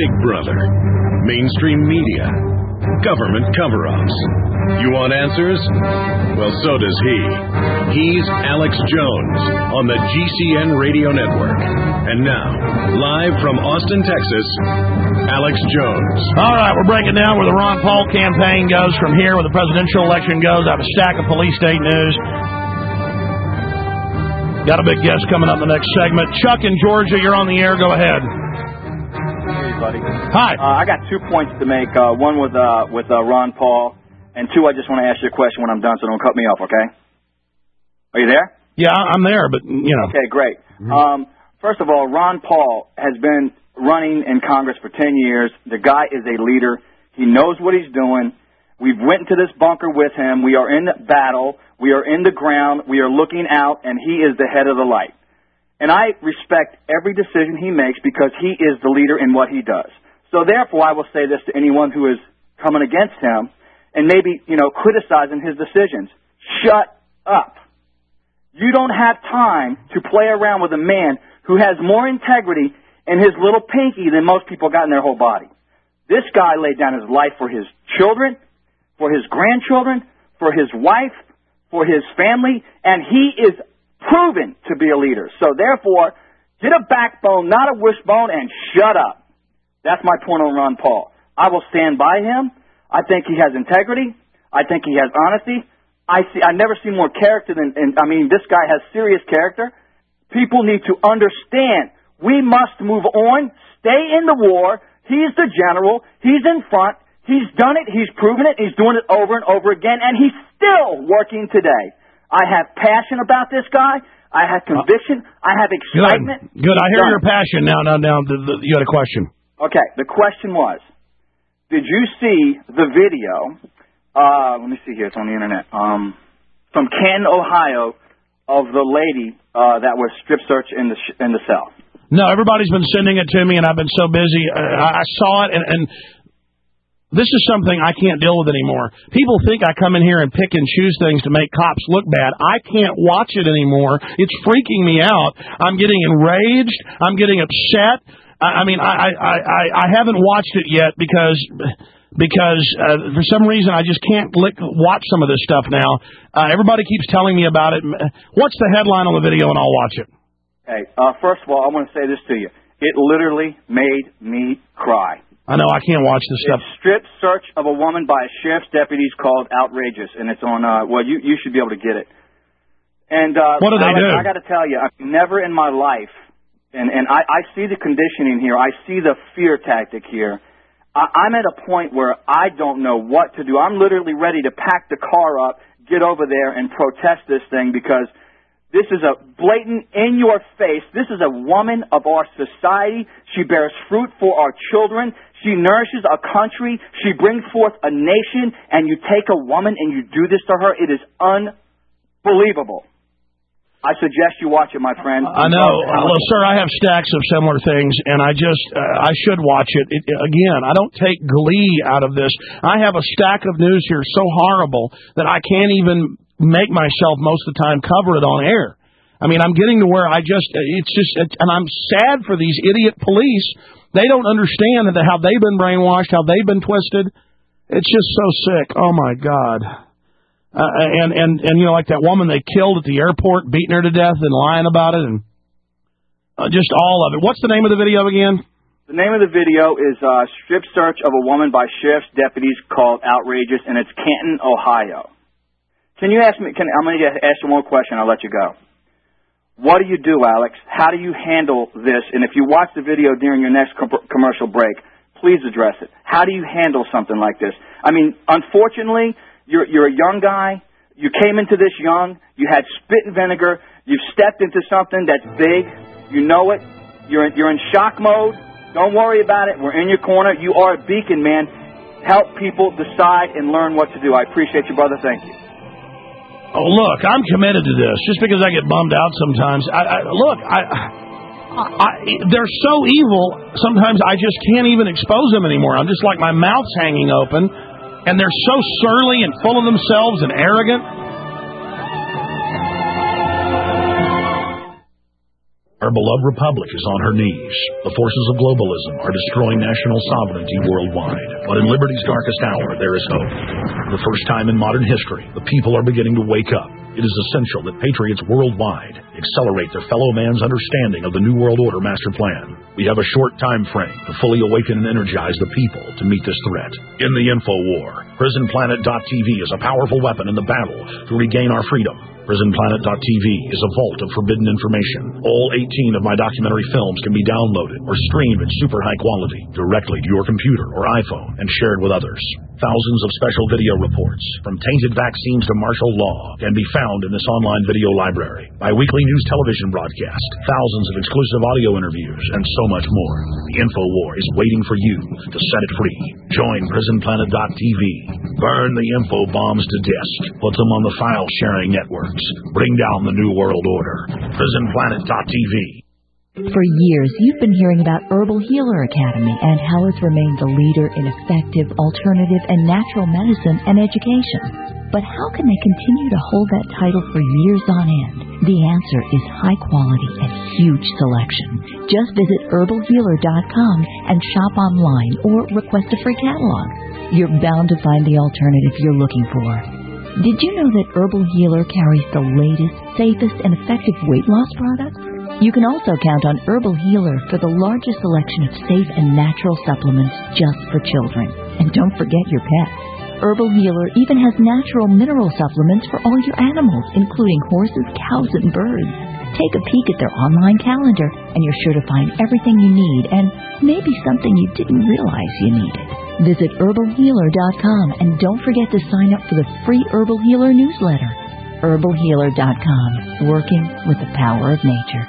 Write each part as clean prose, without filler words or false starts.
Big Brother, mainstream media, government cover-ups. You want answers? Well, so does he. He's Alex Jones on the GCN Radio Network. And now, live from Austin, Texas, Alex Jones. All right, we're breaking down where the Ron Paul campaign goes from here, where the presidential election goes. I have a stack of police state news. Got a big guest coming up in the next segment. Chuck in Georgia, you're on the air. Go ahead. Hey, buddy. Hi. I got 2 points to make. One with Ron Paul, and two, I just want to ask you a question when I'm done, so don't cut me off, okay? Are you there? Yeah, I'm there, but, you know. Okay, great. First of all, Ron Paul has been running in Congress for 10 years. The guy is a leader. He knows what he's doing. We've went into this bunker with him. We are in battle. We are in the ground. We are looking out, and he is the head of the light. And I respect every decision he makes because he is the leader in what he does. So therefore, I will say this to anyone who is coming against him and maybe, criticizing his decisions. Shut up. You don't have time to play around with a man who has more integrity in his little pinky than most people got in their whole body. This guy laid down his life for his children, for his grandchildren, for his wife, for his family, and he is proven to be a leader. So therefore, get a backbone, not a wishbone, and shut up. That's my point on Ron Paul. I will stand by him. I think he has integrity. I think he has honesty. I never see more character than, this guy has serious character. People need to understand we must move on, stay in the war. He's the general. He's in front. He's done it. He's proven it. He's doing it over and over again, and he's still working today. I have passion about this guy. I have conviction. I have excitement. Good. I hear your passion. Now, you had a question. Okay. The question was, did you see the video? Let me see here. It's on the internet. From Canton, Ohio, of the lady that was strip searched in the cell. No, everybody's been sending it to me, and I've been so busy. I saw it, and this is something I can't deal with anymore. People think I come in here and pick and choose things to make cops look bad. I can't watch it anymore. It's freaking me out. I'm getting enraged. I'm getting upset. I haven't watched it yet because for some reason I just can't watch some of this stuff now. Everybody keeps telling me about it. What's the headline on the video, and I'll watch it. Hey, first of all, I want to say this to you. It literally made me cry. I know, I can't watch this stuff. It's strip search of a woman by a sheriff's deputies called outrageous, and it's on, you should be able to get it. And what do they do? I got to tell you, I've never in my life, and I see the conditioning here, I see the fear tactic here. I'm at a point where I don't know what to do. I'm literally ready to pack the car up, get over there, and protest this thing because this is a blatant, in-your-face. This is a woman of our society. She bears fruit for our children. She nourishes a country. She brings forth a nation, and you take a woman and you do this to her. It is unbelievable. I suggest you watch it, my friend. I know. Well, sir, I have stacks of similar things, and I should watch it. Again, I don't take glee out of this. I have a stack of news here so horrible that I can't even make myself most of the time cover it on air. I'm getting to where and I'm sad for these idiot police. They don't understand how they've been brainwashed, how they've been twisted. It's just so sick. Oh my God. And like that woman they killed at the airport, beating her to death and lying about it, and just all of it. What's the name of the video again? The name of the video is Strip Search of a Woman by Sheriff's Deputies called Outrageous, and it's Canton, Ohio. Can you ask me? I'm going to ask you one more question. I'll let you go. What do you do, Alex? How do you handle this? And if you watch the video during your next commercial break, please address it. How do you handle something like this? Unfortunately, you're a young guy. You came into this young. You had spit and vinegar. You've stepped into something that's big. You know it. You're in shock mode. Don't worry about it. We're in your corner. You are a beacon, man. Help people decide and learn what to do. I appreciate you, brother. Thank you. Oh, look, I'm committed to this. Just because I get bummed out sometimes. They're so evil, sometimes I just can't even expose them anymore. I'm just like my mouth's hanging open, and they're so surly and full of themselves and arrogant. Our beloved republic is on her knees. The forces of globalism are destroying national sovereignty worldwide. But in liberty's darkest hour, there is hope. For the first time in modern history, the people are beginning to wake up. It is essential that patriots worldwide accelerate their fellow man's understanding of the New World Order master plan. We have a short time frame to fully awaken and energize the people to meet this threat. In the info war, PrisonPlanet.tv is a powerful weapon in the battle to regain our freedom. PrisonPlanet.tv is a vault of forbidden information. All 18 of my documentary films can be downloaded or streamed in super high quality directly to your computer or iPhone and shared with others. Thousands of special video reports, from tainted vaccines to martial law, can be found in this online video library. My weekly news television broadcast, thousands of exclusive audio interviews, and so much more. The info war is waiting for you to set it free. Join PrisonPlanet.tv. Burn the info bombs to disk. Put them on the file sharing networks. Bring down the New World Order. PrisonPlanet.tv. For years, you've been hearing about Herbal Healer Academy and how it's remained the leader in effective, alternative, and natural medicine and education. But how can they continue to hold that title for years on end? The answer is high quality and huge selection. Just visit herbalhealer.com and shop online or request a free catalog. You're bound to find the alternative you're looking for. Did you know that Herbal Healer carries the latest, safest, and effective weight loss products? You can also count on Herbal Healer for the largest selection of safe and natural supplements just for children. And don't forget your pets. Herbal Healer even has natural mineral supplements for all your animals, including horses, cows, and birds. Take a peek at their online calendar, and you're sure to find everything you need and maybe something you didn't realize you needed. Visit herbalhealer.com and don't forget to sign up for the free Herbal Healer newsletter. herbalhealer.com, working with the power of nature.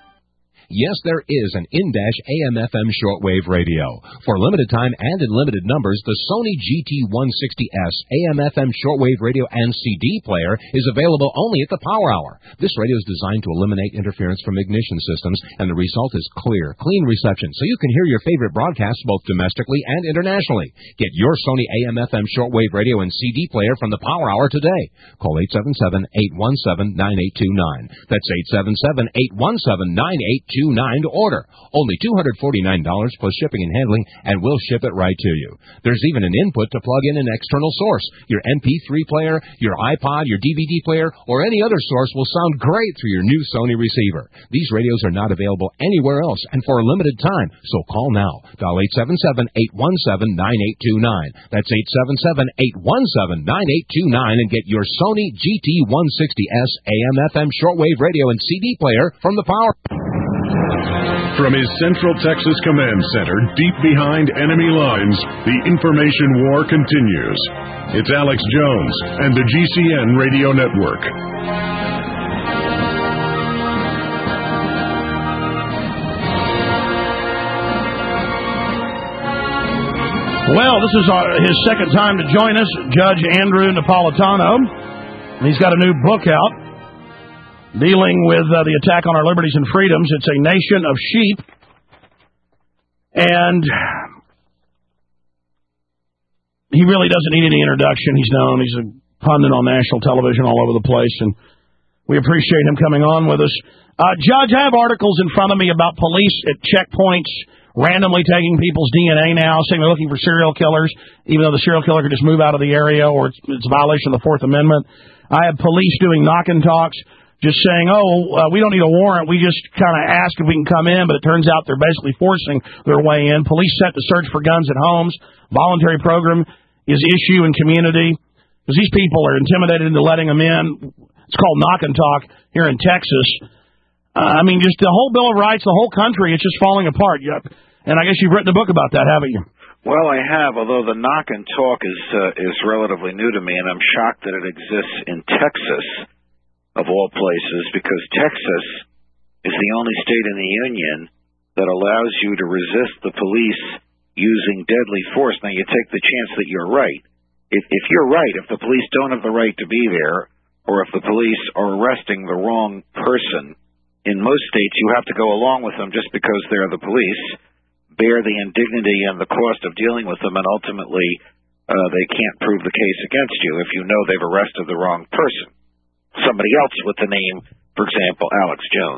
Yes, there is an in-dash AM/FM shortwave radio. For limited time and in limited numbers, the Sony GT160S AM/FM shortwave radio and CD player is available only at the Power Hour. This radio is designed to eliminate interference from ignition systems, and the result is clear, clean reception, so you can hear your favorite broadcasts both domestically and internationally. Get your Sony AM/FM shortwave radio and CD player from the Power Hour today. Call 877-817-9829. That's 877-817-9829. To order. Only $249 plus shipping and handling, and we'll ship it right to you. There's even an input to plug in an external source. Your MP3 player, your iPod, your DVD player, or any other source will sound great through your new Sony receiver. These radios are not available anywhere else and for a limited time, so call now. Dial 877-817-9829. That's 877-817-9829 and get your Sony GT160S AM/FM shortwave radio and CD player from the Power. From his Central Texas Command Center, deep behind enemy lines, the information war continues. It's Alex Jones and the GCN Radio Network. Well, this is his second time to join us, Judge Andrew Napolitano. He's got a new book out dealing with the attack on our liberties and freedoms. It's A Nation of Sheep. And he really doesn't need any introduction. He's known. He's a pundit on national television all over the place, and we appreciate him coming on with us. Judge, I have articles in front of me about police at checkpoints randomly taking people's DNA now, saying they're looking for serial killers, even though the serial killer could just move out of the area or it's a violation of the Fourth Amendment. I have police doing knock and talks, just saying, we don't need a warrant. We just kind of ask if we can come in, but it turns out they're basically forcing their way in. Police set to search for guns at homes. Voluntary program is issue in community because these people are intimidated into letting them in. It's called knock and talk here in Texas. Just the whole Bill of Rights, the whole country, it's just falling apart. And I guess you've written a book about that, haven't you? Well, I have, although the knock and talk is relatively new to me, and I'm shocked that it exists in Texas, of all places, because Texas is the only state in the union that allows you to resist the police using deadly force. Now, you take the chance that you're right. If you're right, if the police don't have the right to be there, or if the police are arresting the wrong person, in most states you have to go along with them just because they're the police, bear the indignity and the cost of dealing with them, and ultimately they can't prove the case against you if you know they've arrested the wrong person. Somebody else with the name, for example, Alex Jones.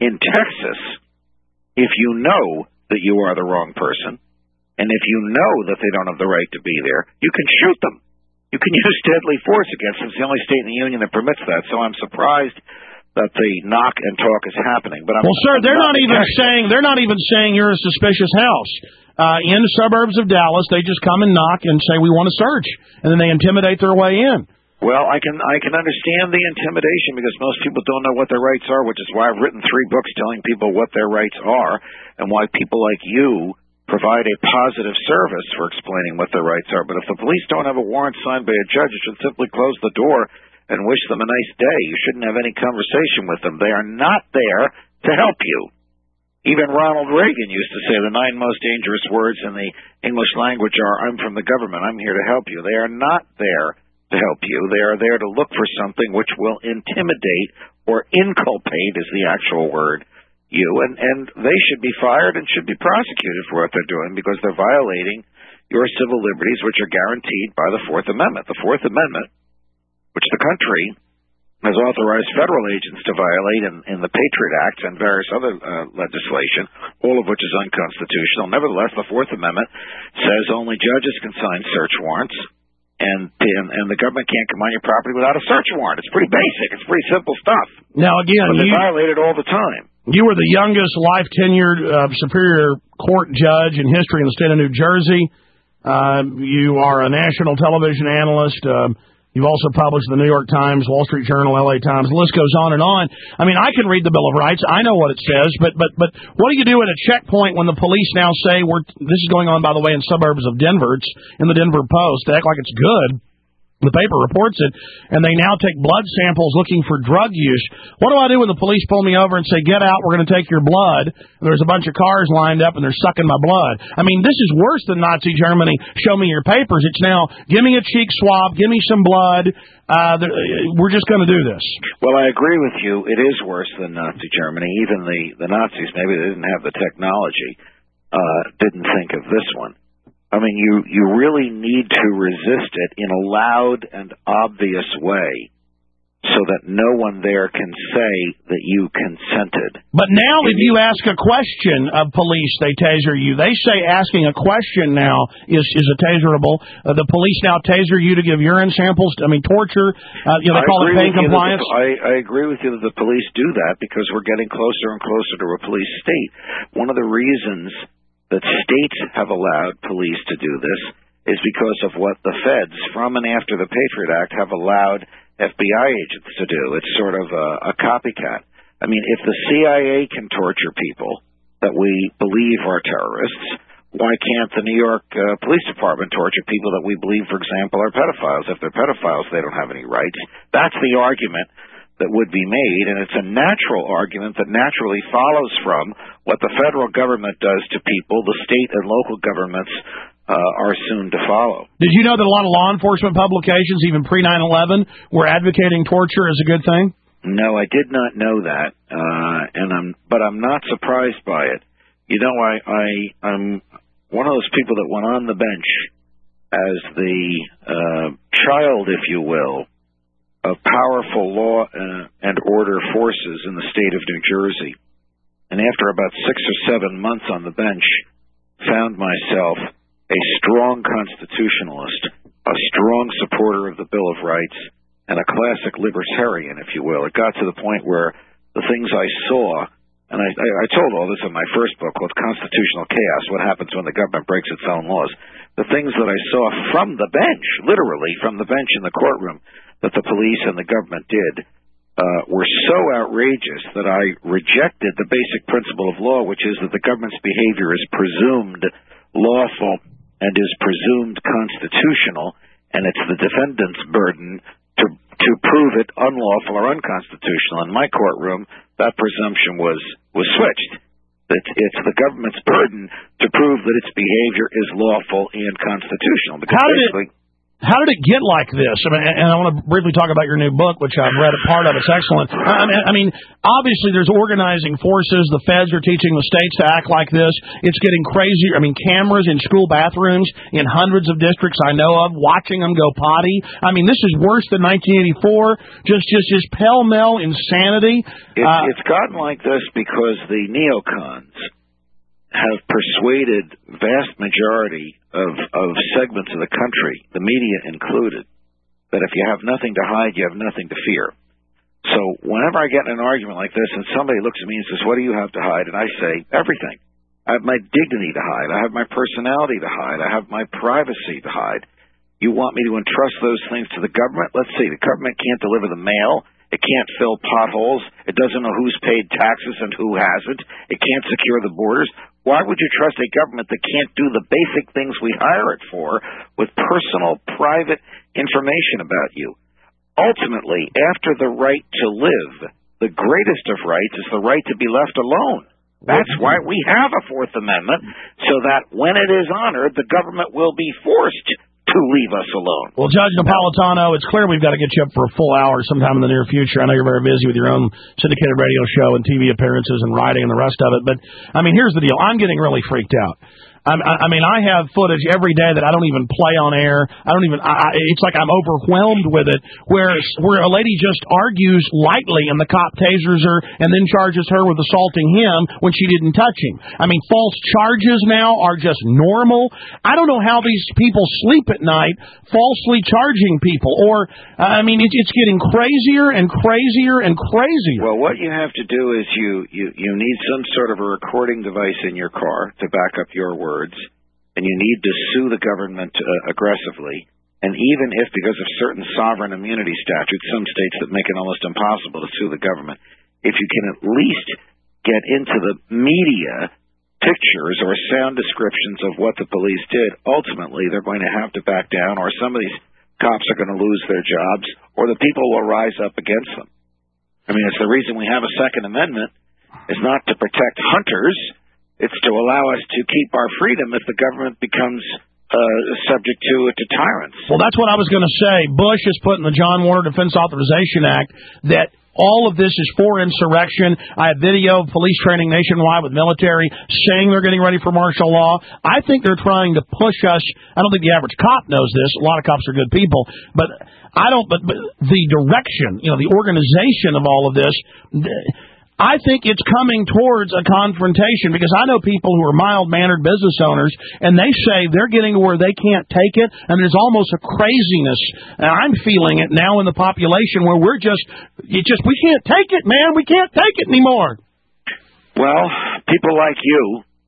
In Texas, if you know that you are the wrong person, and if you know that they don't have the right to be there, you can shoot them. You can use deadly force against them. It's the only state in the union that permits that. So I'm surprised that the knock and talk is happening. But sir, they're not even saying you're a suspicious house. In the suburbs of Dallas, they just come and knock and say we want to search, and then they intimidate their way in. Well, I can understand the intimidation because most people don't know what their rights are, which is why I've written 3 books telling people what their rights are and why people like you provide a positive service for explaining what their rights are. But if the police don't have a warrant signed by a judge, you should simply close the door and wish them a nice day. You shouldn't have any conversation with them. They are not there to help you. Even Ronald Reagan used to say the 9 most dangerous words in the English language are, I'm from the government, I'm here to help you. They are not there to help you. They are there to look for something which will intimidate or inculpate is the actual word, you. And they should be fired and should be prosecuted for what they're doing because they're violating your civil liberties, which are guaranteed by the Fourth Amendment. The Fourth Amendment, which the country has authorized federal agents to violate in the Patriot Act and various other legislation, all of which is unconstitutional. Nevertheless, the Fourth Amendment says only judges can sign search warrants, and the government can't come on your property without a search warrant. It's pretty basic. It's pretty simple stuff. Now, again, but they violate it all the time. You were the youngest life-tenured Superior Court judge in history in the state of New Jersey. You are a national television analyst. You've also published in the New York Times, Wall Street Journal, LA Times. The list goes on and on. I mean, I can read the Bill of Rights. I know what it says, but what do you do at a checkpoint when the police now say this is going on, by the way, in suburbs of Denver. It's in the Denver Post. They act like it's good. The paper reports it, and they now take blood samples looking for drug use. What do I do when the police pull me over and say, get out, we're going to take your blood? And there's a bunch of cars lined up, and they're sucking my blood. I mean, this is worse than Nazi Germany. Show me your papers. It's now, give me a cheek swab, give me some blood. We're just going to do this. Well, I agree with you. It is worse than Nazi Germany. Even the Nazis, maybe they didn't have the technology, didn't think of this one. I mean, you really need to resist it in a loud and obvious way so that no one there can say that you consented. But now if you ask a question of police, they taser you. They say asking a question now is a taserable. The police now taser you to give urine samples. I mean, torture. They call it pain compliance. I agree with you that the police do that because we're getting closer and closer to a police state. One of the reasons that states have allowed police to do this is because of what the feds, from and after the Patriot Act, have allowed FBI agents to do. It's sort of a copycat. I mean, if the CIA can torture people that we believe are terrorists, why can't the New York Police Department torture people that we believe, for example, are pedophiles? If they're pedophiles, they don't have any rights. That's the argument that would be made, and it's a natural argument that naturally follows from what the federal government does to people. The state and local governments are soon to follow. Did you know that a lot of law enforcement publications, even pre-9/11, were advocating torture as a good thing? No, I did not know that, but I'm not surprised by it. You know, I'm one of those people that went on the bench as the child, if you will, of powerful law and order forces in the state of New Jersey. And after about 6 or 7 months on the bench, found myself a strong constitutionalist, a strong supporter of the Bill of Rights, and a classic libertarian, if you will. It got to the point where the things I saw, and I told all this in my first book called Constitutional Chaos, What Happens When the Government Breaks Its Own Laws. The things that I saw from the bench, literally from the bench in the courtroom, that the police and the government did were so outrageous that I rejected the basic principle of law, which is that the government's behavior is presumed lawful and is presumed constitutional, and it's the defendant's burden to prove it unlawful or unconstitutional. In my courtroom, that presumption was switched. It's the government's burden to prove that its behavior is lawful and constitutional. Because How did it get like this? And I want to briefly talk about your new book, which I've read a part of. It's excellent. I mean, obviously there's organizing forces. The feds are teaching the states to act like this. It's getting crazier. I mean, cameras in school bathrooms in hundreds of districts I know of, watching them go potty. I mean, this is worse than 1984. Just pell-mell insanity. It's gotten like this because the neocons have persuaded vast majority of segments of the country, the media included, that if you have nothing to hide, you have nothing to fear. So whenever I get in an argument like this and somebody looks at me and says, what do you have to hide? And I say, everything. I have my dignity to hide. I have my personality to hide. I have my privacy to hide. You want me to entrust those things to the government? Let's see. The government can't deliver the mail. It can't fill potholes. It doesn't know who's paid taxes and who hasn't. It can't secure the borders. Why would you trust a government that can't do the basic things we hire it for with personal, private information about you? Ultimately, after the right to live, the greatest of rights is the right to be left alone. That's why we have a Fourth Amendment, so that when it is honored, the government will be forced to leave us alone. Well, Judge Napolitano, it's clear we've got to get you up for a full hour sometime in the near future. I know you're very busy with your own syndicated radio show and TV appearances and writing and the rest of it. But, I mean, here's the deal. I'm getting really freaked out. I mean, I have footage every day that I don't even play on air. It's like I'm overwhelmed with it, where a lady just argues lightly and the cop tasers her and then charges her with assaulting him when she didn't touch him. I mean, false charges now are just normal. I don't know how these people sleep at night falsely charging people. Or, I mean, it's getting crazier and crazier and crazier. Well, what you have to do is you need some sort of a recording device in your car to back up your words. And you need to sue the government aggressively. And even if, because of certain sovereign immunity statutes, some states that make it almost impossible to sue the government, if you can at least get into the media pictures or sound descriptions of what the police did, ultimately they're going to have to back down, or some of these cops are going to lose their jobs, or the people will rise up against them. I mean, it's the reason we have a Second Amendment, is not to protect hunters. It's to allow us to keep our freedom if the government becomes subject to tyrants. Well, that's what I was going to say. Bush has put in the John Warner Defense Authorization Act that all of this is for insurrection. I have video of police training nationwide with military saying they're getting ready for martial law. I think they're trying to push us. I don't think the average cop knows this. A lot of cops are good people. But but the direction, the organization of all of this, I think it's coming towards a confrontation, because I know people who are mild-mannered business owners, and they say they're getting to where they can't take it, and there's almost a craziness. And I'm feeling it now in the population where we can't take it, man. We can't take it anymore. Well, people like you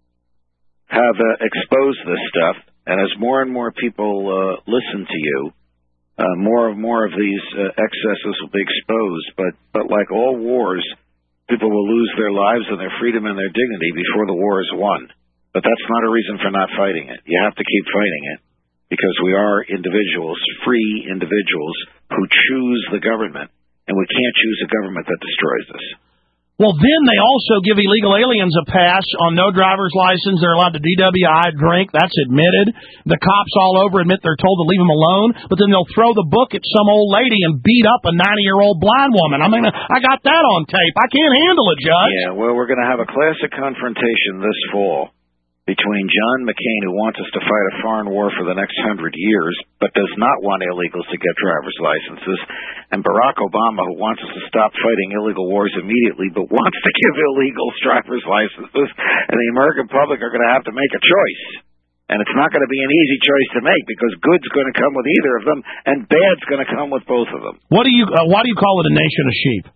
have exposed this stuff, and as more and more people listen to you, more and more of these excesses will be exposed. But like all wars, people will lose their lives and their freedom and their dignity before the war is won. But that's not a reason for not fighting it. You have to keep fighting it, because we are individuals, free individuals, who choose the government, and we can't choose a government that destroys us. Well, then they also give illegal aliens a pass on no driver's license. They're allowed to DWI, drink. That's admitted. The cops all over admit they're told to leave them alone, but then they'll throw the book at some old lady and beat up a 90-year-old blind woman. I mean, I got that on tape. I can't handle it, Judge. Yeah, well, we're going to have a classic confrontation this fall between John McCain, who wants us to fight a foreign war for the next 100 years, but does not want illegals to get driver's licenses, and Barack Obama, who wants us to stop fighting illegal wars immediately, but wants to give illegals driver's licenses, and the American public are going to have to make a choice. And it's not going to be an easy choice to make, because good's going to come with either of them, and bad's going to come with both of them. Why do you call it a nation of sheep?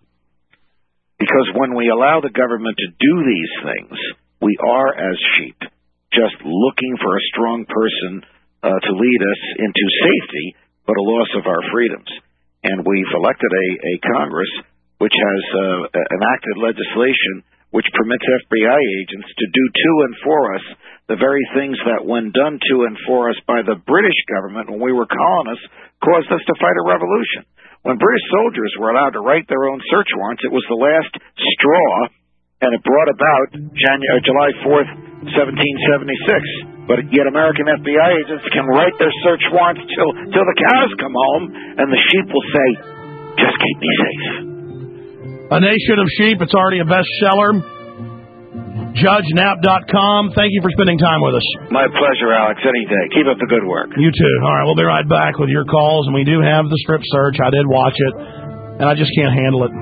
Because when we allow the government to do these things, we are as sheep, just looking for a strong person to lead us into safety, but a loss of our freedoms. And we've elected a Congress which has enacted legislation which permits FBI agents to do to and for us the very things that, when done to and for us by the British government when we were colonists, caused us to fight a revolution. When British soldiers were allowed to write their own search warrants, it was the last straw, and it brought about July 4th, 1776. But yet American FBI agents can write their search warrants till the cows come home, and the sheep will say, just keep me safe. A Nation of Sheep, it's already a bestseller. JudgeNap.com. Thank you for spending time with us. My pleasure, Alex. Any day. Keep up the good work. You too. All right, we'll be right back with your calls, and we do have the strip search. I did watch it, and I just can't handle it.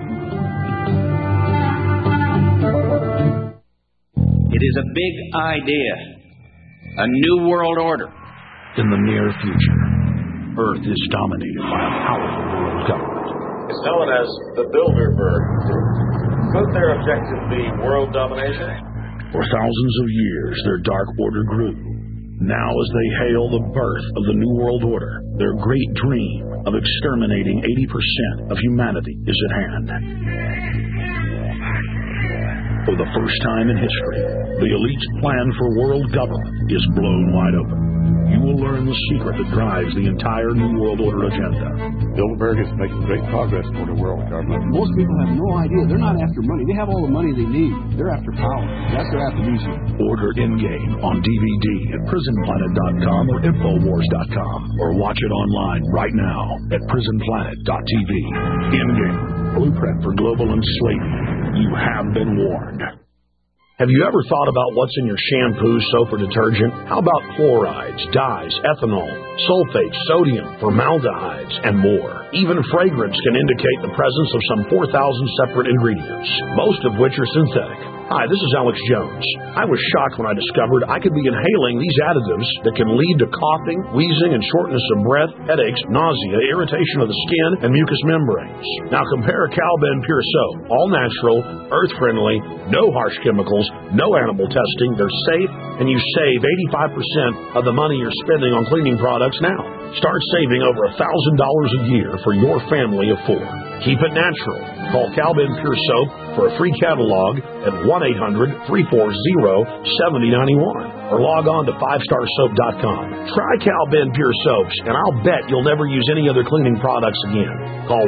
It is a big idea. A new world order. In the near future, Earth is dominated by a powerful world government. It's known as the Bilderberg Group. Could their objective be world domination? For thousands of years, their dark order grew. Now, as they hail the birth of the New World Order, their great dream of exterminating 80% of humanity is at hand. For the first time in history, the elite's plan for world government is blown wide open. You will learn the secret that drives the entire New World Order agenda. Bilderberg is making great progress toward a world government. Most people have no idea. They're not after money. They have all the money they need. They're after power. That's their attribution. Order In-Game on DVD at PrisonPlanet.com or Infowars.com, or watch it online right now at PrisonPlanet.tv. In-Game, Blueprint for Global Enslavement. You have been warned. Have you ever thought about what's in your shampoo, soap, or detergent? How about chlorides, dyes, ethanol, sulfates, sodium, formaldehydes, and more? Even fragrance can indicate the presence of some 4,000 separate ingredients, most of which are synthetic. Hi, this is Alex Jones. I was shocked when I discovered I could be inhaling these additives that can lead to coughing, wheezing, and shortness of breath, headaches, nausea, irritation of the skin, and mucous membranes. Now compare Cal-Ben Pure Soap. All natural, earth-friendly, no harsh chemicals, no animal testing. They're safe, and you save 85% of the money you're spending on cleaning products now. Start saving over $1,000 a year for your family of 4. Keep it natural. Call Cal-Ben Pure Soap for a free catalog at 1-800-340-7091 or log on to 5starsoap.com. Try Cal-Ben Pure Soaps, and I'll bet you'll never use any other cleaning products again. Call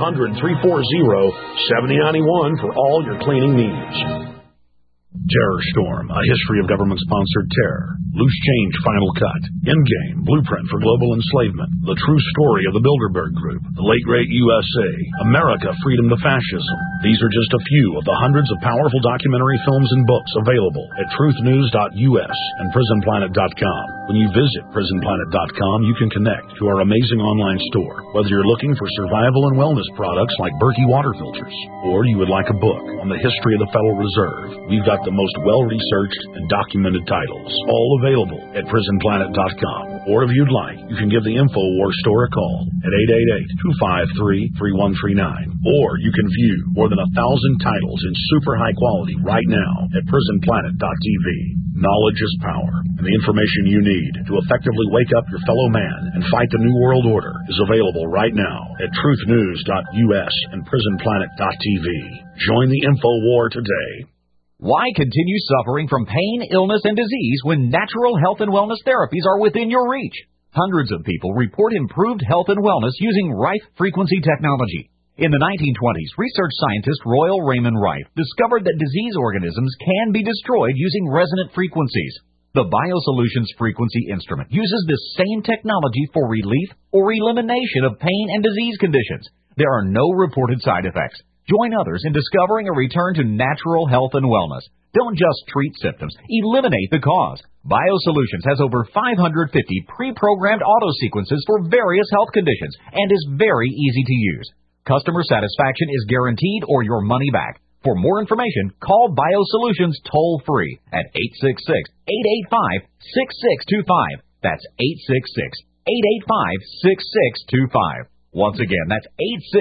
1-800-340-7091 for all your cleaning needs. Terror Storm, a history of government-sponsored terror. Loose Change Final Cut. In-Game, Blueprint for Global Enslavement. The True Story of the Bilderberg Group. The Late Great USA. America, Freedom to Fascism. These are just a few of the hundreds of powerful documentary films and books available at truthnews.us and prisonplanet.com. When you visit prisonplanet.com, you can connect to our amazing online store. Whether you're looking for survival and wellness products like Berkey water filters, or you would like a book on the history of the Federal Reserve, we've got the most well-researched and documented titles, all available at prisonplanet.com. Or if you'd like, you can give the InfoWars store a call at 888-253-3139. Or you can view more than 1,000 titles in super high quality right now at prisonplanet.tv. Knowledge is power, and the information you need to effectively wake up your fellow man and fight the New World Order is available right now at truthnews.us and prisonplanet.tv. Join the InfoWar today. Why continue suffering from pain, illness, and disease when natural health and wellness therapies are within your reach? Hundreds of people report improved health and wellness using Rife frequency technology. In the 1920s, research scientist Royal Raymond Rife discovered that disease organisms can be destroyed using resonant frequencies. The BioSolutions frequency instrument uses this same technology for relief or elimination of pain and disease conditions. There are no reported side effects. Join others in discovering a return to natural health and wellness. Don't just treat symptoms, eliminate the cause. BioSolutions has over 550 pre-programmed auto-sequences for various health conditions and is very easy to use. Customer satisfaction is guaranteed or your money back. For more information, call BioSolutions toll-free at 866-885-6625. That's 866-885-6625. Once again, that's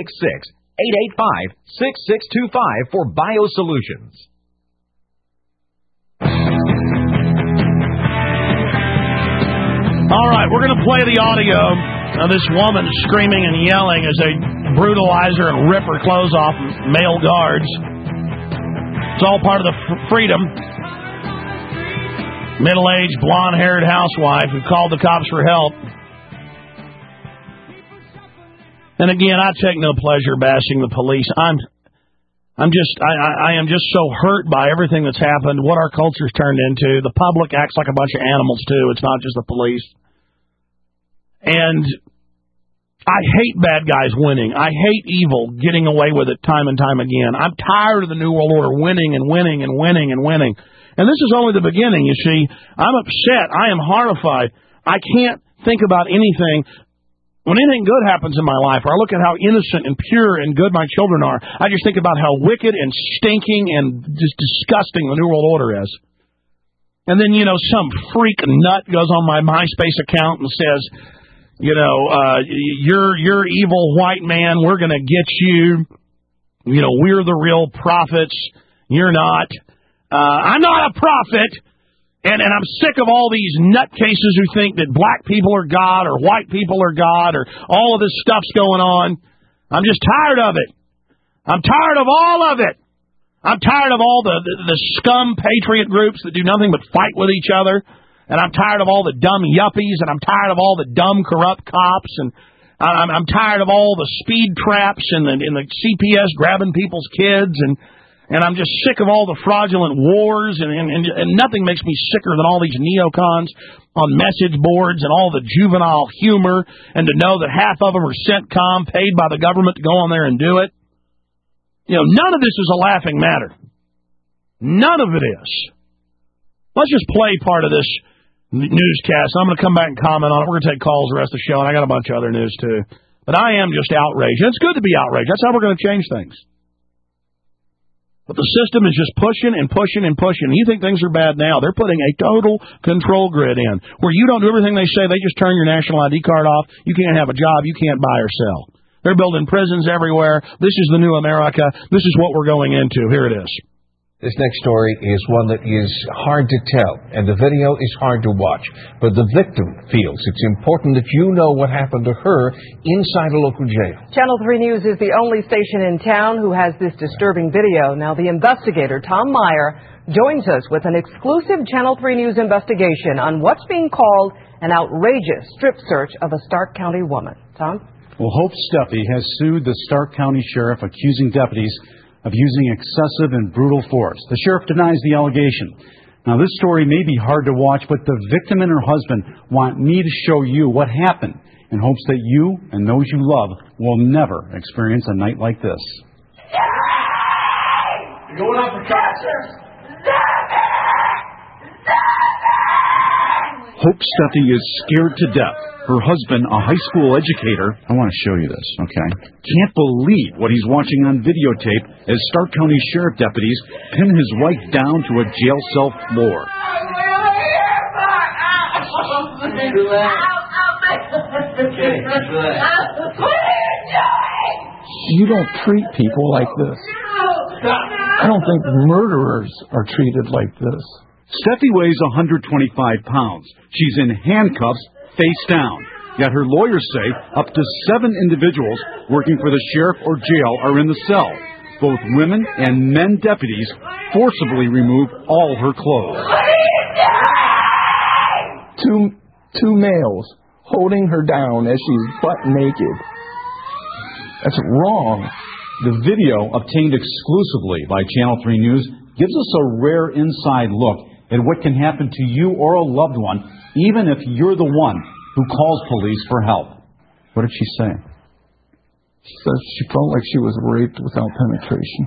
866-885-6625 for BioSolutions. All right, we're going to play the audio of this woman screaming and yelling as they brutalize her and rip her clothes off male guards. It's all part of the freedom. Middle-aged, blonde-haired housewife who called the cops for help. And again, I take no pleasure bashing the police. I am just so hurt by everything that's happened, what our culture's turned into. The public acts like a bunch of animals, too. It's not just the police. And I hate bad guys winning. I hate evil getting away with it time and time again. I'm tired of the New World Order winning and winning and winning and winning. And this is only the beginning, you see. I'm upset. I am horrified. I can't think about anything. When anything good happens in my life, or I look at how innocent and pure and good my children are, I just think about how wicked and stinking and just disgusting the New World Order is. And then, some freak nut goes on my MySpace account and says, you're evil white man, we're going to get you. We're the real prophets. You're not. I'm not a prophet. And I'm sick of all these nutcases who think that black people are God or white people are God or all of this stuff's going on. I'm just tired of it. I'm tired of all of it. I'm tired of all the scum patriot groups that do nothing but fight with each other. And I'm tired of all the dumb yuppies, and I'm tired of all the dumb corrupt cops, and I'm tired of all the speed traps and the CPS grabbing people's kids, and I'm just sick of all the fraudulent wars, and nothing makes me sicker than all these neocons on message boards and all the juvenile humor, and to know that half of them are CENTCOM, paid by the government to go on there and do it. None of this is a laughing matter. None of it is. Let's just play part of this newscast. I'm going to come back and comment on it. We're going to take calls the rest of the show, and I got a bunch of other news, too. But I am just outraged. And it's good to be outraged. That's how we're going to change things. But the system is just pushing and pushing and pushing. You think things are bad now. They're putting a total control grid in where you don't do everything they say. They just turn your national ID card off. You can't have a job. You can't buy or sell. They're building prisons everywhere. This is the new America. This is what we're going into. Here it is. This next story is one that is hard to tell, and the video is hard to watch. But the victim feels it's important that you know what happened to her inside a local jail. Channel 3 News is the only station in town who has this disturbing video. Now, the investigator, Tom Meyer, joins us with an exclusive Channel 3 News investigation on what's being called an outrageous strip search of a Stark County woman. Tom? Well, Hope Steffi has sued the Stark County Sheriff, accusing deputies of using excessive and brutal force. The sheriff denies the allegation. Now, this story may be hard to watch, but the victim and her husband want me to show you what happened in hopes that you and those you love will never experience a night like this. You're going out for capture. Hope Steffi is scared to death. Her husband, a high school educator, I want to show you this, okay? Can't believe what he's watching on videotape as Stark County Sheriff deputies pin his wife down to a jail cell floor. You don't treat people like this. I don't think murderers are treated like this. Steffi weighs 125 pounds. She's in handcuffs, face down. Yet her lawyers say up to 7 individuals working for the sheriff or jail are in the cell. Both women and men deputies forcibly remove all her clothes. Two males holding her down as she's butt naked. That's wrong. The video, obtained exclusively by Channel 3 News, gives us a rare inside look at what can happen to you or a loved one, even if you're the one who calls police for help. What did she say? She says she felt like she was raped without penetration.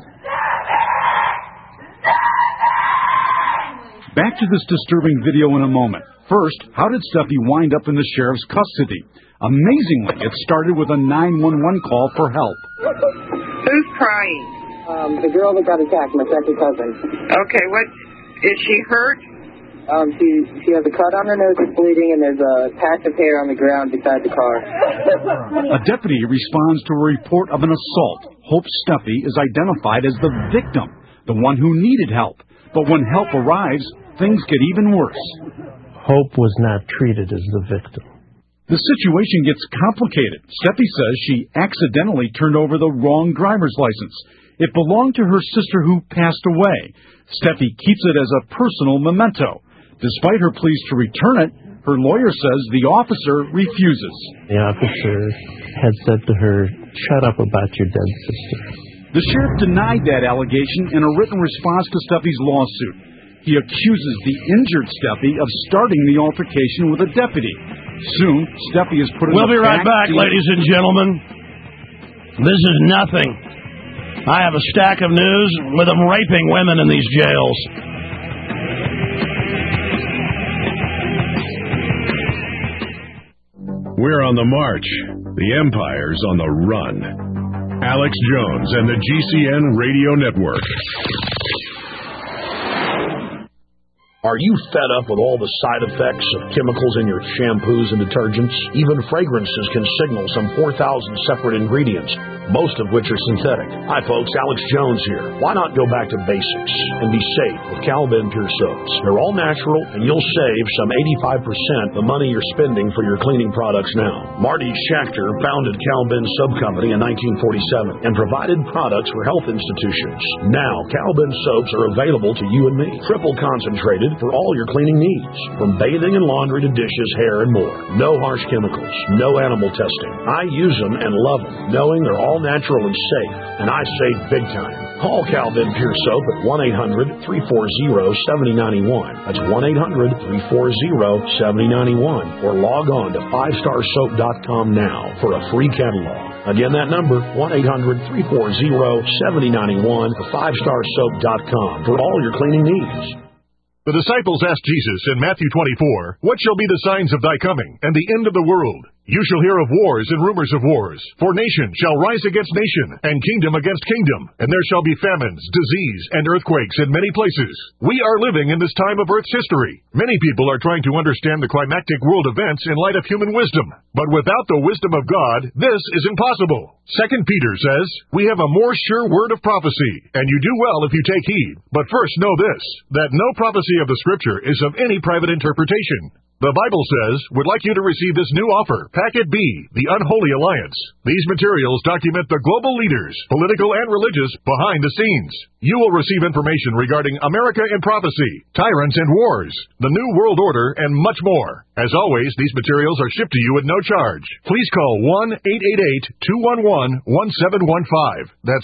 Back to this disturbing video in a moment. First, how did Steffi wind up in the sheriff's custody? Amazingly, it started with a 911 call for help. Who's crying? The girl that got attacked, my second cousin. Okay, what? Is she hurt? She has a cut on her nose that's bleeding, and there's a patch of hair on the ground beside the car. A deputy responds to a report of an assault. Hope Steffi is identified as the victim, the one who needed help. But when help arrives, things get even worse. Hope was not treated as the victim. The situation gets complicated. Steffi says she accidentally turned over the wrong driver's license. It belonged to her sister who passed away. Steffi keeps it as a personal memento. Despite her pleas to return it, her lawyer says the officer refuses. The officer had said to her, "Shut up about your dead sister." The sheriff denied that allegation in a written response to Steffi's lawsuit. He accuses the injured Steffi of starting the altercation with a deputy. Soon, Steffi is put in We'll be right back, ladies and gentlemen. This is nothing. I have a stack of news with them raping women in these jails. We're on the march. The Empire's on the run. Alex Jones and the GCN Radio Network. Are you fed up with all the side effects of chemicals in your shampoos and detergents? Even fragrances can signal some 4,000 separate ingredients, most of which are synthetic. Hi folks, Alex Jones here. Why not go back to basics and be safe with Cal-Ben Pure Soaps? They're all natural and you'll save some 85% the money you're spending for your cleaning products now. Marty Schachter founded Cal-Ben Soap Company in 1947 and provided products for health institutions. Now, Cal-Ben soaps are available to you and me. Triple concentrated for all your cleaning needs, from bathing and laundry to dishes, hair, and more. No harsh chemicals, no animal testing. I use them and love them, knowing they're all natural and safe, and I save big time. Call Cal-Ben Pure Soap at 1-800-340-7091. That's 1-800-340-7091, or log on to 5starsoap.com now for a free catalog. Again, that number, 1-800-340-7091, or 5starsoap.com for all your cleaning needs. The disciples asked Jesus in Matthew 24, "What shall be the signs of thy coming and the end of the world? You shall hear of wars and rumors of wars. For nation shall rise against nation, and kingdom against kingdom, and there shall be famines, disease, and earthquakes in many places." We are living in this time of Earth's history. Many people are trying to understand the climactic world events in light of human wisdom. But without the wisdom of God, this is impossible. 2 Peter says, "We have a more sure word of prophecy, and you do well if you take heed. But first know this, that no prophecy of the Scripture is of any private interpretation." The Bible says, "Would like you to receive this new offer, Packet B, the Unholy Alliance." These materials document the global leaders, political and religious, behind the scenes. You will receive information regarding America in prophecy, tyrants and wars, the New World Order, and much more. As always, these materials are shipped to you at no charge. Please call 1-888-211-1715. That's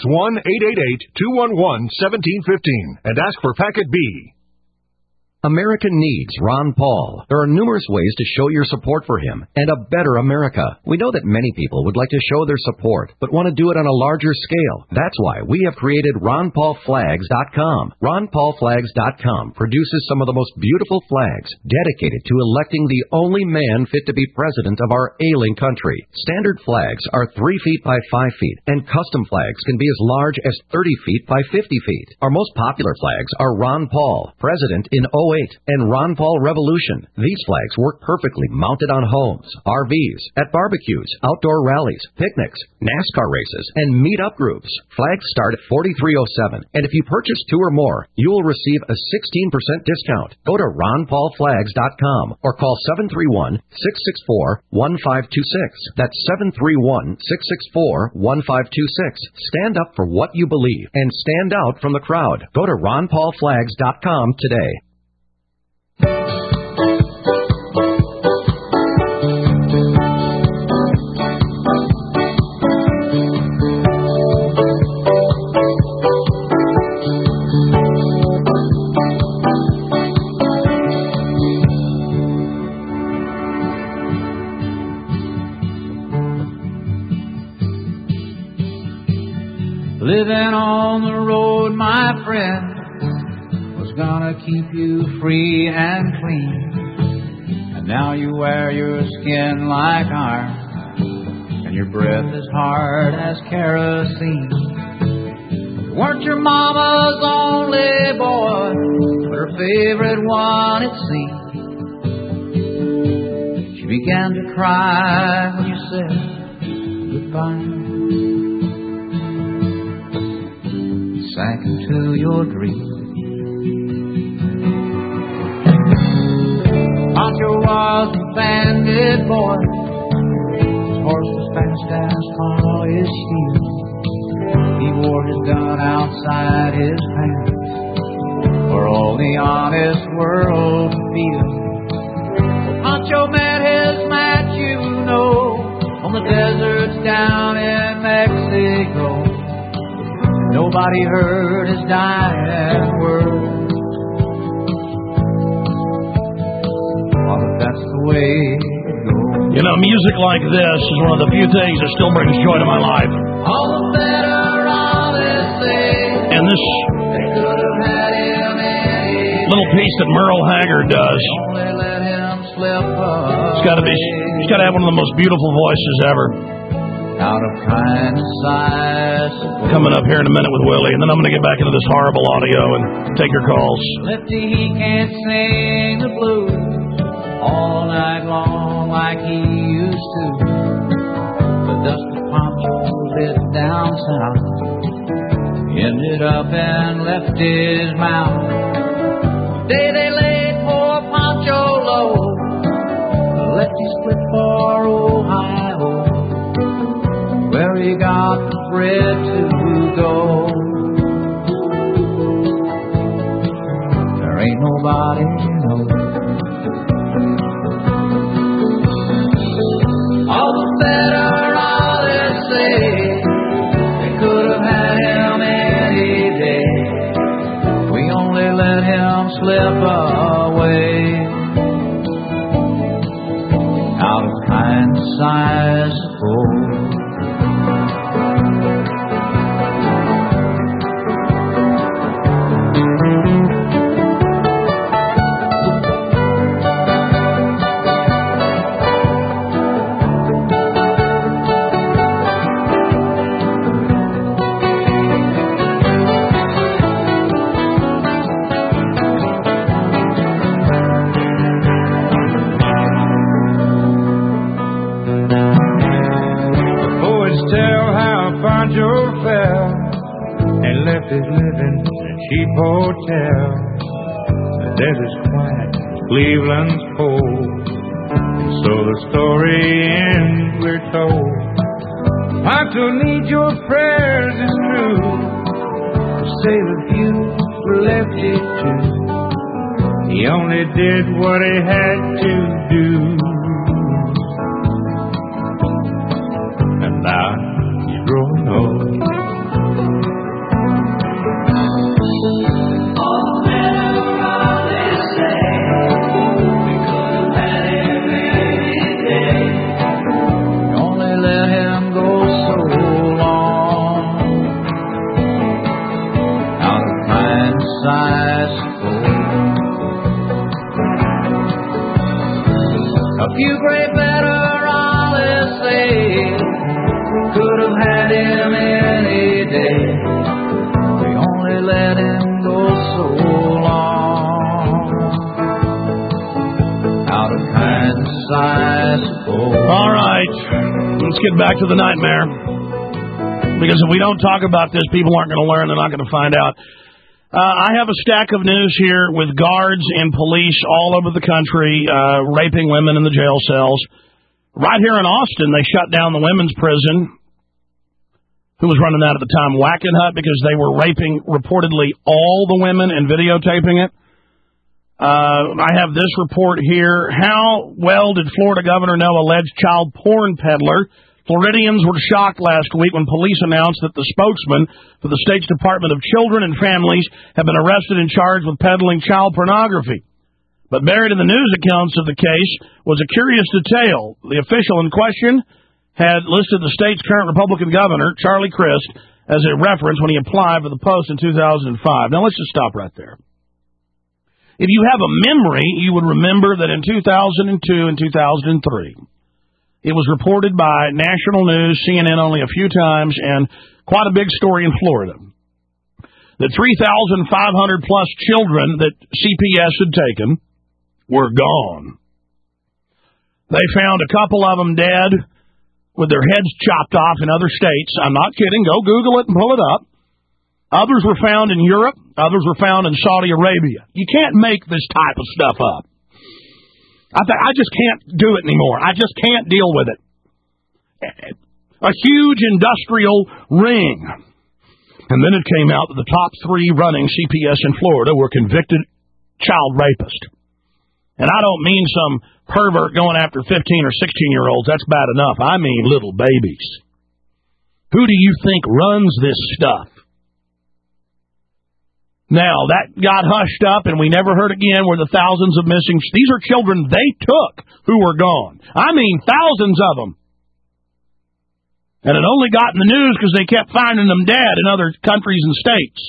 1-888-211-1715 and ask for Packet B. America needs Ron Paul. There are numerous ways to show your support for him and a better America. We know that many people would like to show their support, but want to do it on a larger scale. That's why we have created RonPaulFlags.com. RonPaulFlags.com produces some of the most beautiful flags dedicated to electing the only man fit to be president of our ailing country. Standard flags are 3 feet by 5 feet, and custom flags can be as large as 30 feet by 50 feet. Our most popular flags are Ron Paul, President in 08, and Ron Paul Revolution. These flags work perfectly mounted on homes, RVs, at barbecues, outdoor rallies, picnics, NASCAR races, and meet-up groups. Flags start at $43.07, and if you purchase 2 or more, you will receive a 16% discount. Go to RonPaulFlags.com or call 731-664-1526. That's 731-664-1526. Stand up for what you believe and stand out from the crowd. Go to RonPaulFlags.com today. Living on the road, my friend, was gonna keep you free and clean. And now you wear your skin like iron, and your breath as hard as kerosene. You weren't your mama's only boy, but her favorite one, it seemed. She began to cry when you said goodbye. Sank into your dream. Pancho was a bandit boy. His horse was fast as polished steel. He wore his gun outside his pants for all the honest world to feel. Pancho met his match, you know, on the deserts down in Mexico. nobody heard his dying words. Oh, but that's the way it goes. You know, music like this is one of the few things that still brings joy to my life. All the better all this thing. And this little piece that Merle Haggard does, it's got to have one of the most beautiful voices ever. Out of kindness, coming up here in a minute with Willie, and then I'm going to get back into this horrible audio and take your calls. Lefty, he can't sing the blues all night long like he used to. But Dusty Poncho lived down south, ended up and left his mouth. The day they laid poor Poncho low, Lefty split for Ohio, where he got the bread to go. There ain't nobody knows. All the better all they say, they could have had him any day. We only let him slip away. Out of kindness, I suppose. Is living in a cheap hotel. The desert's quiet, Cleveland's cold, and so the story ends, we're told. Poncho needs your prayers, it's true, to save a few for Lefty too. He only did what he had to do, and now he's growing old. You great better all this say, could have had him any day. We only let him go so long. Out of kindness, I suppose. All right, let's get back to the nightmare. Because if we don't talk about this, people aren't going to learn. They're not going to find out. I have a stack of news here with guards and police all over the country raping women in the jail cells. Right here in Austin, they shut down the women's prison. Who was running that at the time? Wackenhut, because they were raping reportedly all the women and videotaping it. I have this report here. How well did Florida Governor know alleged child porn peddler? Floridians were shocked last week when police announced that the spokesman for the state's Department of Children and Families had been arrested and charged with peddling child pornography. But buried in the news accounts of the case was a curious detail. The official in question had listed the state's current Republican governor, Charlie Crist, as a reference when he applied for the post in 2005. Now, let's just stop right there. If you have a memory, you would remember that in 2002 and 2003, it was reported by national news, CNN only a few times, and quite a big story in Florida. The 3,500-plus children that CPS had taken were gone. They found a couple of them dead with their heads chopped off in other states. I'm not kidding. Go Google it and pull it up. Others were found in Europe. Others were found in Saudi Arabia. You can't make this type of stuff up. I just can't do it anymore. I just can't deal with it. A huge industrial ring. And then it came out that the top 3 running CPS in Florida were convicted child rapists. And I don't mean some pervert going after 15 or 16-year-olds. That's bad enough. I mean little babies. Who do you think runs this stuff? Now, that got hushed up, and we never heard again where the thousands of missing... These are children they took who were gone. I mean, thousands of them. And it only got in the news because they kept finding them dead in other countries and states.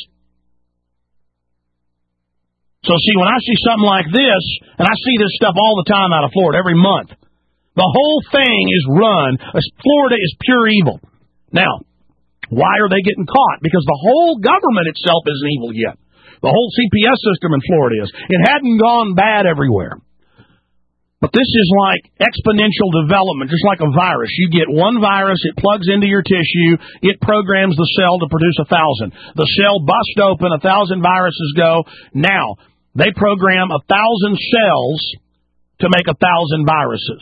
So, see, when I see something like this, and I see this stuff all the time out of Florida, every month, the whole thing is run. Florida is pure evil. Now, why are they getting caught? Because the whole government itself isn't evil yet. The whole CPS system in Florida is. It hadn't gone bad everywhere. But this is like exponential development, just like a virus. You get one virus, it plugs into your tissue, it programs the cell to produce 1,000. The cell busts open, 1,000 viruses go. Now, they program 1,000 cells to make 1,000 viruses.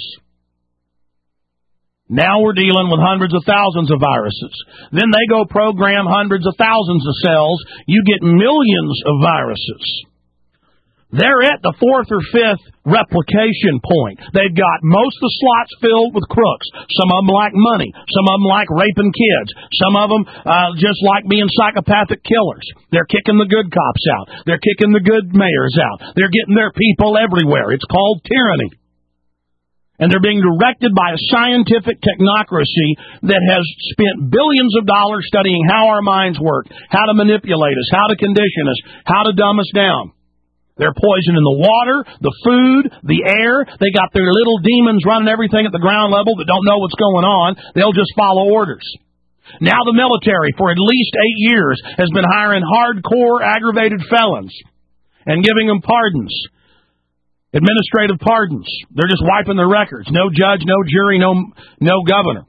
Now we're dealing with hundreds of thousands of viruses. Then they go program hundreds of thousands of cells. You get millions of viruses. They're at the 4th or 5th replication point. They've got most of the slots filled with crooks. Some of them like money. Some of them like raping kids. Some of them just like being psychopathic killers. They're kicking the good cops out. They're kicking the good mayors out. They're getting their people everywhere. It's called tyranny. And they're being directed by a scientific technocracy that has spent billions of dollars studying how our minds work, how to manipulate us, how to condition us, how to dumb us down. They're poisoning the water, the food, the air. They got their little demons running everything at the ground level that don't know what's going on. They'll just follow orders. Now the military, for at least 8 years, has been hiring hardcore aggravated felons and giving them pardons. Administrative pardons. They're just wiping their records. No judge, no jury, no governor.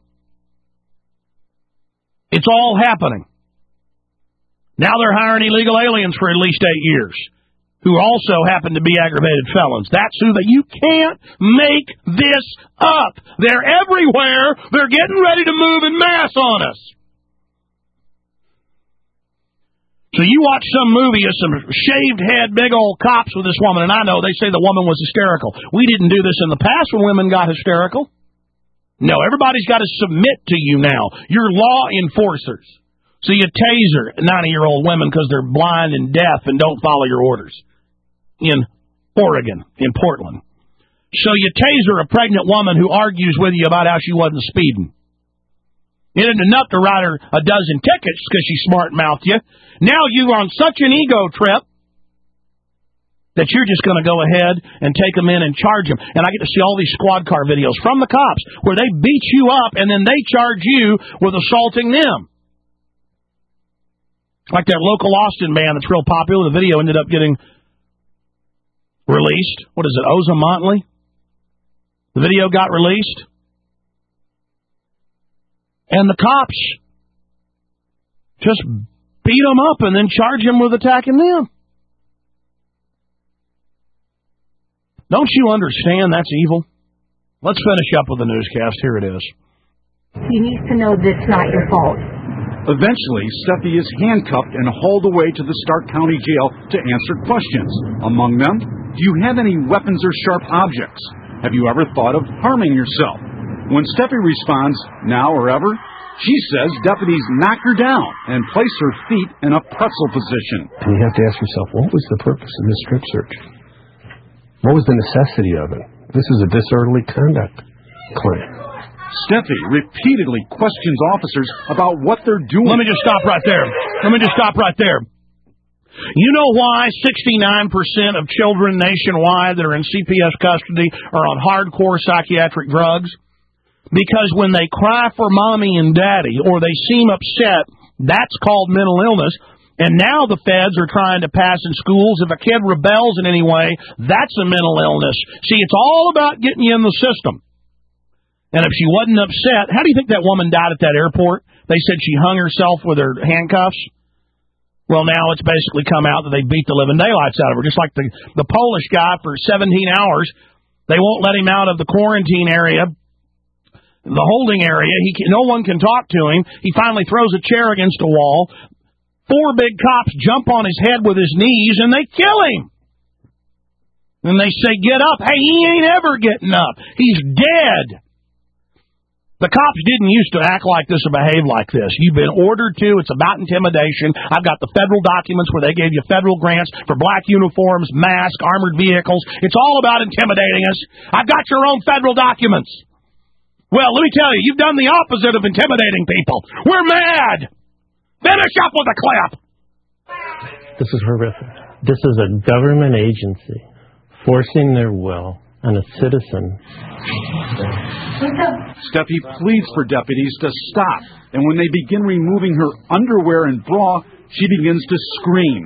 It's all happening. Now they're hiring illegal aliens for at least 8 years, who also happen to be aggravated felons. That's who you can't make this up. They're everywhere. They're getting ready to move en masse on us. So you watch some movie of some shaved head, big old cops with this woman, and I know they say the woman was hysterical. We didn't do this in the past when women got hysterical. No, everybody's got to submit to you now. You're law enforcers. So you taser 90-year-old women because they're blind and deaf and don't follow your orders. In Oregon, in Portland. So you taser a pregnant woman who argues with you about how she wasn't speeding. It isn't enough to write her a dozen tickets because she smart-mouthed you. Now you're on such an ego trip that you're just going to go ahead and take them in and charge them. And I get to see all these squad car videos from the cops where they beat you up and then they charge you with assaulting them. Like that local Austin band that's real popular. The video ended up getting released. What is it, Oza Montley? The video got released. And the cops just beat them up and then charge them with attacking them. Don't you understand that's evil? Let's finish up with the newscast. Here it is. You need to know that's not your fault. Eventually, Steffi is handcuffed and hauled away to the Stark County Jail to answer questions. Among them, do you have any weapons or sharp objects? Have you ever thought of harming yourself? When Steffi responds, now or ever, she says deputies knock her down and place her feet in a pretzel position. And you have to ask yourself, what was the purpose of this strip search? What was the necessity of it? This is a disorderly conduct claim. Steffi repeatedly questions officers about what they're doing. Let me just stop right there. You know why 69% of children nationwide that are in CPS custody are on hardcore psychiatric drugs? Because when they cry for mommy and daddy or they seem upset, that's called mental illness. And now the feds are trying to pass in schools, if a kid rebels in any way, that's a mental illness. See, it's all about getting you in the system. And if she wasn't upset, how do you think that woman died at that airport? They said she hung herself with her handcuffs. Well, now it's basically come out that they beat the living daylights out of her. Just like the Polish guy for 17 hours, they won't let him out of the quarantine area, the holding area. No one can talk to him. He finally throws a chair against a wall. 4 big cops jump on his head with his knees, and they kill him. And they say, get up. Hey, he ain't ever getting up. He's dead. The cops didn't used to act like this or behave like this. You've been ordered to. It's about intimidation. I've got the federal documents where they gave you federal grants for black uniforms, masks, armored vehicles. It's all about intimidating us. I've got your own federal documents. Well, let me tell you, you've done the opposite of intimidating people. We're mad. Finish up with a clap. This is horrific. This is a government agency forcing their will on a citizen. Steffi pleads for deputies to stop, and when they begin removing her underwear and bra, she begins to scream.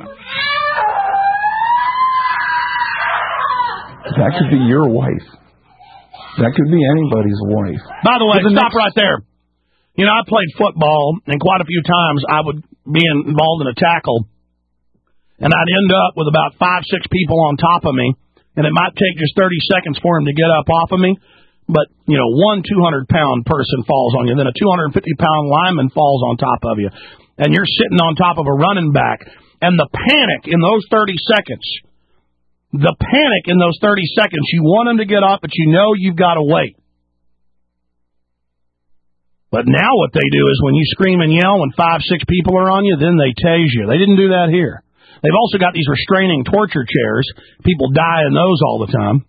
That could be your wife. That could be anybody's wife. By the way, stop right there. You know, I played football, and quite a few times I would be involved in a tackle, and I'd end up with about 5-6 people on top of me, and it might take just 30 seconds for him to get up off of me. But, you know, one 200-pound person falls on you, then a 250-pound lineman falls on top of you, and you're sitting on top of a running back. And the panic in those 30 seconds, you want them to get up, but you know you've got to wait. But now what they do is when you scream and yell when 5-6 people are on you, then they tase you. They didn't do that here. They've also got these restraining torture chairs. People die in those all the time.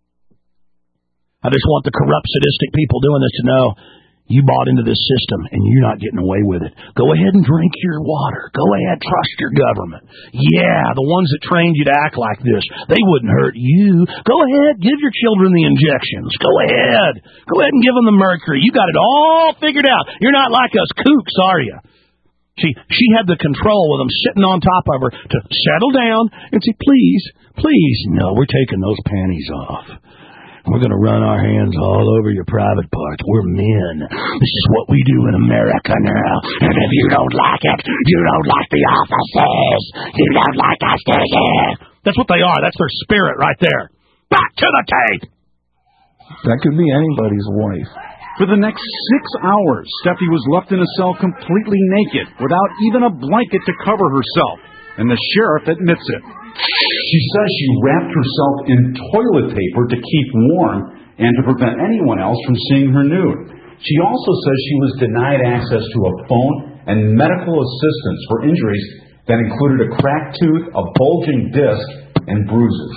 I just want the corrupt, sadistic people doing this to know you bought into this system and you're not getting away with it. Go ahead and drink your water. Go ahead, trust your government. Yeah, the ones that trained you to act like this, they wouldn't hurt you. Go ahead, give your children the injections. Go ahead. Go ahead and give them the mercury. You got it all figured out. You're not like us kooks, are you? She had the control with them sitting on top of her to settle down and say, please, no, we're taking those panties off. We're going to run our hands all over your private parts. We're men. This is what we do in America now. And if you don't like it, you don't like the officers. You don't like us, do you? That's what they are. That's their spirit right there. Back to the tape. That could be anybody's wife. For the next 6 hours, Steffi was left in a cell completely naked, without even a blanket to cover herself. And the sheriff admits it. She says she wrapped herself in toilet paper to keep warm and to prevent anyone else from seeing her nude. She also says she was denied access to a phone and medical assistance for injuries that included a cracked tooth, a bulging disc, and bruises.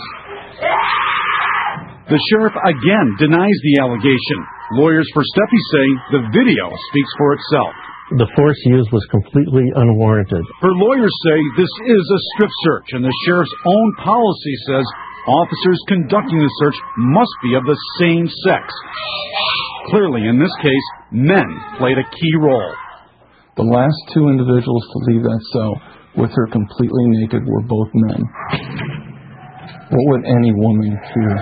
The sheriff again denies the allegation. Lawyers for Steffi say the video speaks for itself. The force used was completely unwarranted. Her lawyers say this is a strip search, and the sheriff's own policy says officers conducting the search must be of the same sex. Clearly, in this case, men played a key role. The last 2 individuals to leave that cell with her completely naked were both men. What would any woman fear?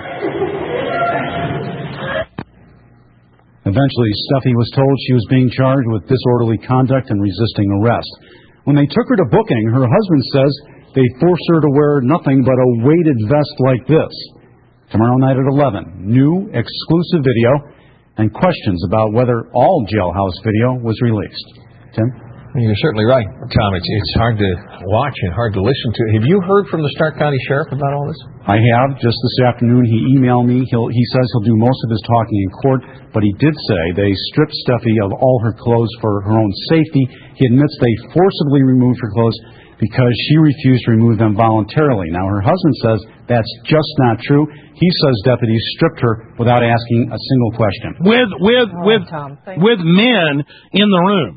Eventually, Steffi was told she was being charged with disorderly conduct and resisting arrest. When they took her to booking, her husband says they forced her to wear nothing but a weighted vest like this. Tomorrow night at 11, new exclusive video and questions about whether all jailhouse video was released. Tim? You're certainly right, Tom. It's hard to watch and hard to listen to. Have you heard from the Stark County Sheriff about all this? I have. Just this afternoon, he emailed me. He says he'll do most of his talking in court, but he did say they stripped Steffi of all her clothes for her own safety. He admits they forcibly removed her clothes because she refused to remove them voluntarily. Now, her husband says that's just not true. He says deputies stripped her without asking a single question. With men in the room.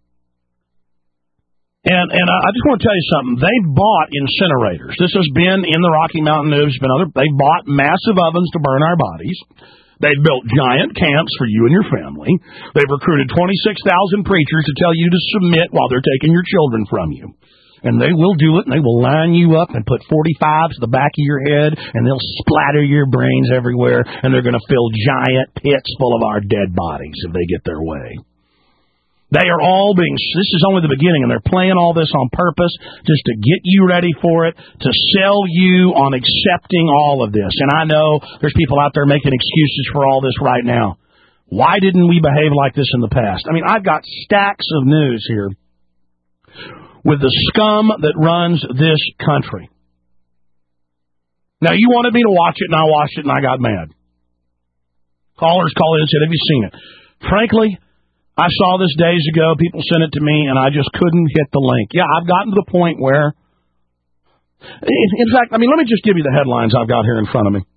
And I just want to tell you something. They bought incinerators. This has been in the Rocky Mountain News. They bought massive ovens to burn our bodies. They've built giant camps for you and your family. They've recruited 26,000 preachers to tell you to submit while they're taking your children from you. And they will do it, and they will line you up and put 45s to the back of your head, and they'll splatter your brains everywhere, and they're going to fill giant pits full of our dead bodies if they get their way. They are all this is only the beginning, and they're playing all this on purpose just to get you ready for it, to sell you on accepting all of this. And I know there's people out there making excuses for all this right now. Why didn't we behave like this in the past? I mean, I've got stacks of news here with the scum that runs this country. Now, you wanted me to watch it, and I watched it, and I got mad. Callers called in and said, have you seen it? Frankly, I saw this days ago. People sent it to me, and I just couldn't hit the link. Yeah, I've gotten to the point where... In fact, let me just give you the headlines I've got here in front of me.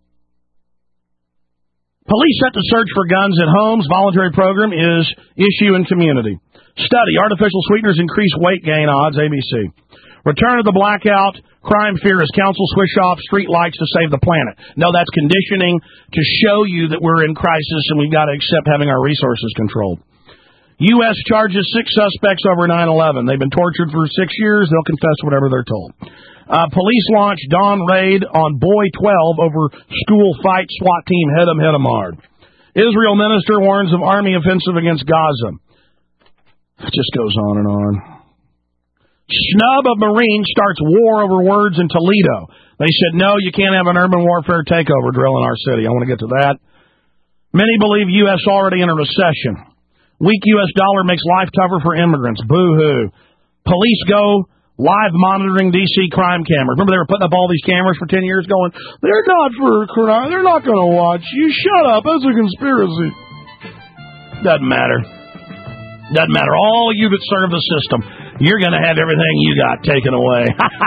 Police set to search for guns at homes. Voluntary program is issue in community. Study, artificial sweeteners increase weight gain odds, ABC. Return of the blackout. Crime fear as council switch off street lights to save the planet. No, that's conditioning to show you that we're in crisis and we've got to accept having our resources controlled. U.S. charges 6 suspects over 9/11. They've been tortured for 6 years. They'll confess whatever they're told. Police launch dawn raid on Boy 12 over school fight. SWAT team hit him hard. Israel minister warns of army offensive against Gaza. It just goes on and on. Snub of Marines starts war over words in Toledo. They said, no, you can't have an urban warfare takeover drill in our city. I want to get to that. Many believe U.S. already in a recession. Weak U.S. dollar makes life tougher for immigrants. Boo-hoo. Police go live monitoring D.C. crime cameras. Remember they were putting up all these cameras for 10 years going, they're not for crime. They're not going to watch you. Shut up. That's a conspiracy. Doesn't matter. Doesn't matter. All you that serve the system, you're going to have everything you got taken away.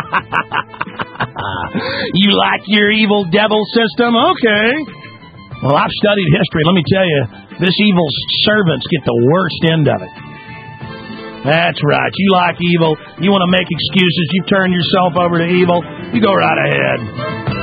You like your evil devil system? Okay. Well, I've studied history. Let me tell you, this evil servants get the worst end of it. That's right. You like evil. You want to make excuses. You turn yourself over to evil. You go right ahead.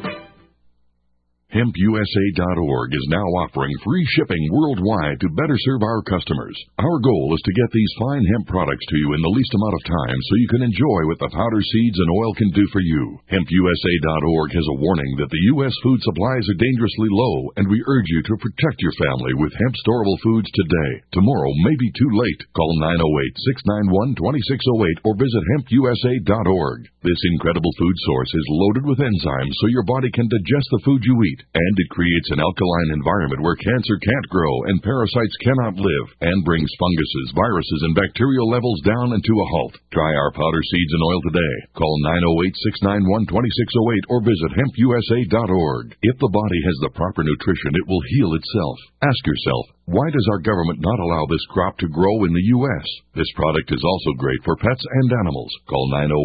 HempUSA.org is now offering free shipping worldwide to better serve our customers. Our goal is to get these fine hemp products to you in the least amount of time so you can enjoy what the powder, seeds, and oil can do for you. HempUSA.org has a warning that the U.S. food supplies are dangerously low, and we urge you to protect your family with hemp storable foods today. Tomorrow may be too late. Call 908-691-2608 or visit HempUSA.org. This incredible food source is loaded with enzymes so your body can digest the food you eat. And it creates an alkaline environment where cancer can't grow and parasites cannot live, and brings funguses, viruses, and bacterial levels down and to a halt. Try our powder, seeds, and oil today. Call 908-691-2608 or visit HempUSA.org. If the body has the proper nutrition, it will heal itself. Ask yourself, why does our government not allow this crop to grow in the U.S.? This product is also great for pets and animals. Call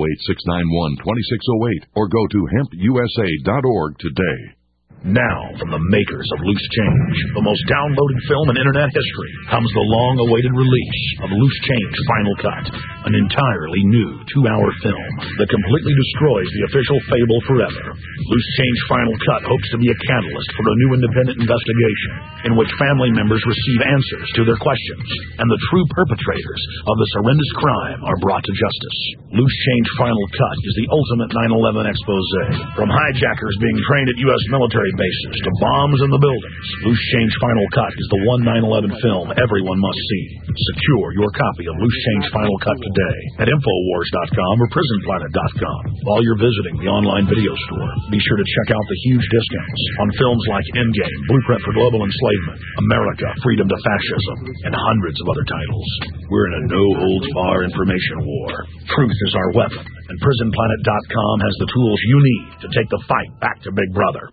908-691-2608 or go to HempUSA.org today. Now, from the makers of Loose Change, the most downloaded film in Internet history, comes the long-awaited release of Loose Change Final Cut, an entirely new 2-hour film that completely destroys the official fable forever. Loose Change Final Cut hopes to be a catalyst for a new independent investigation in which family members receive answers to their questions, and the true perpetrators of this horrendous crime are brought to justice. Loose Change Final Cut is the ultimate 9/11 expose, from hijackers being trained at U.S. military bases to bombs in the buildings. Loose Change Final Cut is the one 9/11 film everyone must see. Secure your copy of Loose Change Final Cut today at Infowars.com or PrisonPlanet.com. While you're visiting the online video store, be sure to check out the huge discounts on films like Endgame, Blueprint for Global Enslavement, America, Freedom to Fascism, and hundreds of other titles. We're in a no-holds-bar information war. Truth is our weapon, and PrisonPlanet.com has the tools you need to take the fight back to Big Brother.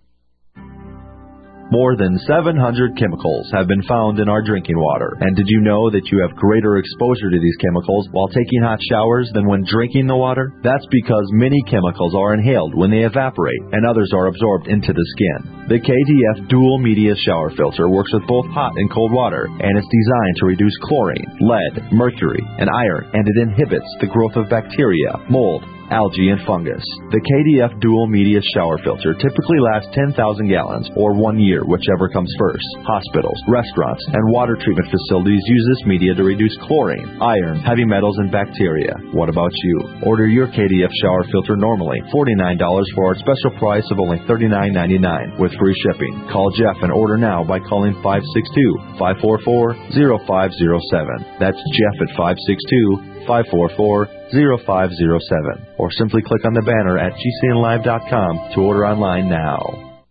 More than 700 chemicals have been found in our drinking water. And did you know that you have greater exposure to these chemicals while taking hot showers than when drinking the water? That's because many chemicals are inhaled when they evaporate, and others are absorbed into the skin. The KDF Dual Media Shower Filter works with both hot and cold water, and it's designed to reduce chlorine, lead, mercury, and iron, and it inhibits the growth of bacteria, mold, algae, and fungus. The KDF Dual Media Shower Filter typically lasts 10,000 gallons, or 1 year, whichever comes first. Hospitals, restaurants, and water treatment facilities use this media to reduce chlorine, iron, heavy metals, and bacteria. What about you? Order your KDF shower filter normally $49 for our special price of only $39.99 with free shipping. Call Jeff and order now by calling 562-544-0507. That's Jeff at 562-544-0507. Or simply click on the banner at GCNlive.com to order online now.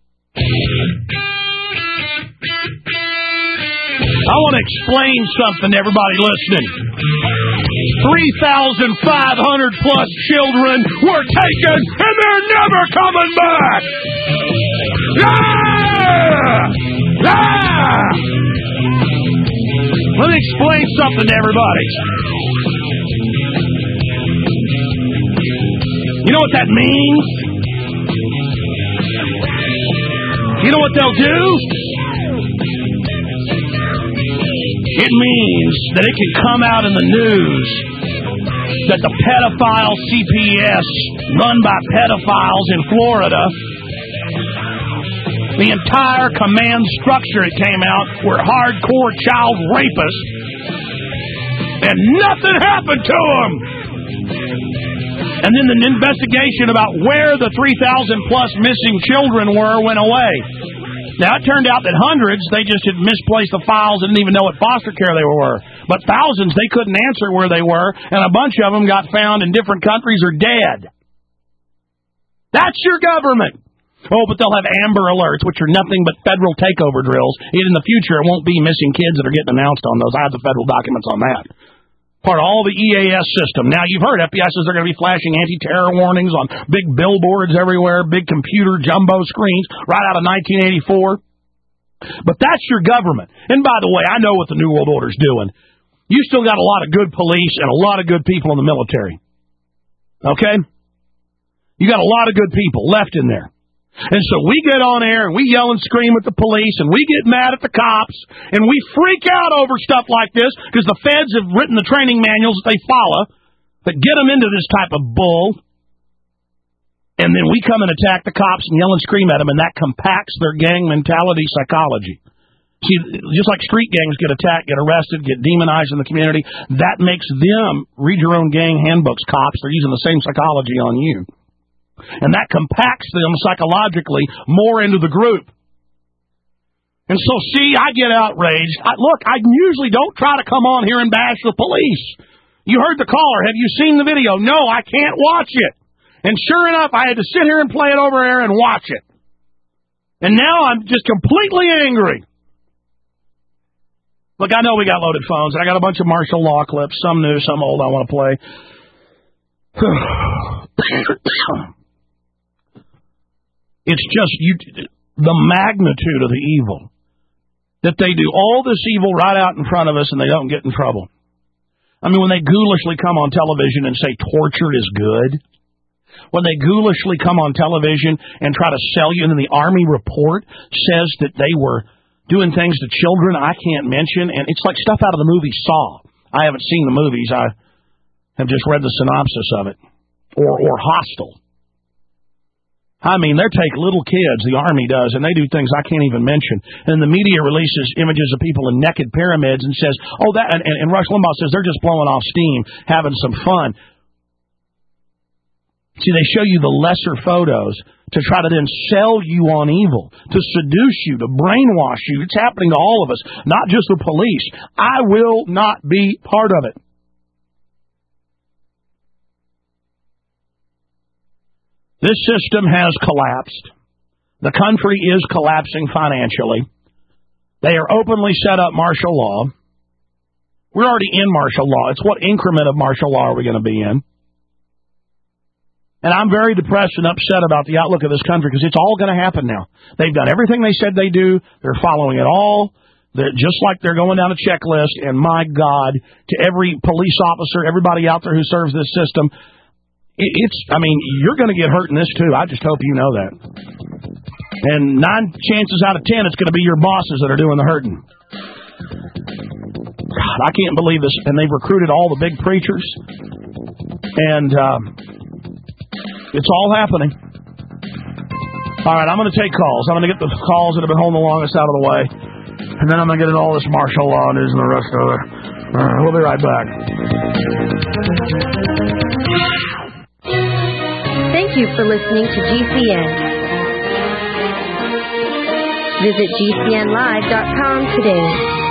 I want to explain something to everybody listening. 3,500 plus children were taken, and they're never coming back. Ah! Ah! Let me explain something to everybody. You know what that means? You know what they'll do? It means that it can come out in the news that the pedophile CPS run by pedophiles in Florida, the entire command structure it came out were hardcore child rapists, and nothing happened to them. And then the investigation about where the 3,000 plus missing children went away. Now, it turned out that hundreds, they just had misplaced the files and didn't even know what foster care they were. But thousands, they couldn't answer where they were, and a bunch of them got found in different countries or dead. That's your government. Oh, but they'll have Amber Alerts, which are nothing but federal takeover drills. In the future, it won't be missing kids that are getting announced on those. I have the federal documents on that. Part of all the EAS system. Now, you've heard FBI says they're going to be flashing anti-terror warnings on big billboards everywhere, big computer jumbo screens, right out of 1984. But that's your government. And by the way, I know what the New World Order's doing. You still got a lot of good police and a lot of good people in the military. Okay? You got a lot of good people left in there. And so we get on air and we yell and scream at the police and we get mad at the cops and we freak out over stuff like this because the feds have written the training manuals that they follow that get them into this type of bull. And then we come and attack the cops and yell and scream at them, and that compacts their gang mentality psychology. See, just like street gangs get attacked, get arrested, get demonized in the community, that makes them read your own gang handbooks, cops. They're using the same psychology on you. And that compacts them psychologically more into the group. And so, see, I get outraged. Look, I usually don't try to come on here and bash the police. You heard the caller. Have you seen the video? No, I can't watch it. And sure enough, I had to sit here and play it over there and watch it. And now I'm just completely angry. Look, I know we got loaded phones, and I got a bunch of martial law clips, some new, some old I want to play. It's just the magnitude of the evil. That they do all this evil right out in front of us and they don't get in trouble. I mean, when they ghoulishly come on television and say torture is good. When they ghoulishly come on television and try to sell you, and then the Army report says that they were doing things to children I can't mention, and it's like stuff out of the movie Saw. I haven't seen the movies. I have just read the synopsis of it. Or Hostel. I mean, they take little kids, the Army does, and they do things I can't even mention. And the media releases images of people in naked pyramids and says, oh, that, and Rush Limbaugh says they're just blowing off steam, having some fun. See, they show you the lesser photos to try to then sell you on evil, to seduce you, to brainwash you. It's happening to all of us, not just the police. I will not be part of it. This system has collapsed. The country is collapsing financially. They are openly set up martial law. We're already in martial law. It's what increment of martial law are we going to be in? And I'm very depressed and upset about the outlook of this country because it's all going to happen now. They've done everything they said they do. They're following it all. They're just like they're going down a checklist. And my God, to every police officer, everybody out there who serves this system, I mean, you're going to get hurt in this, too. I just hope you know that. And 9 chances out of 10, it's going to be your bosses that are doing the hurting. God, I can't believe this. And they've recruited all the big preachers. And it's all happening. All right, I'm going to take calls. I'm going to get the calls that have been holding the longest out of the way. And then I'm going to get into all this martial law news and the rest of it. All right, we'll be right back. Thank you for listening to GCN. Visit GCNlive.com today.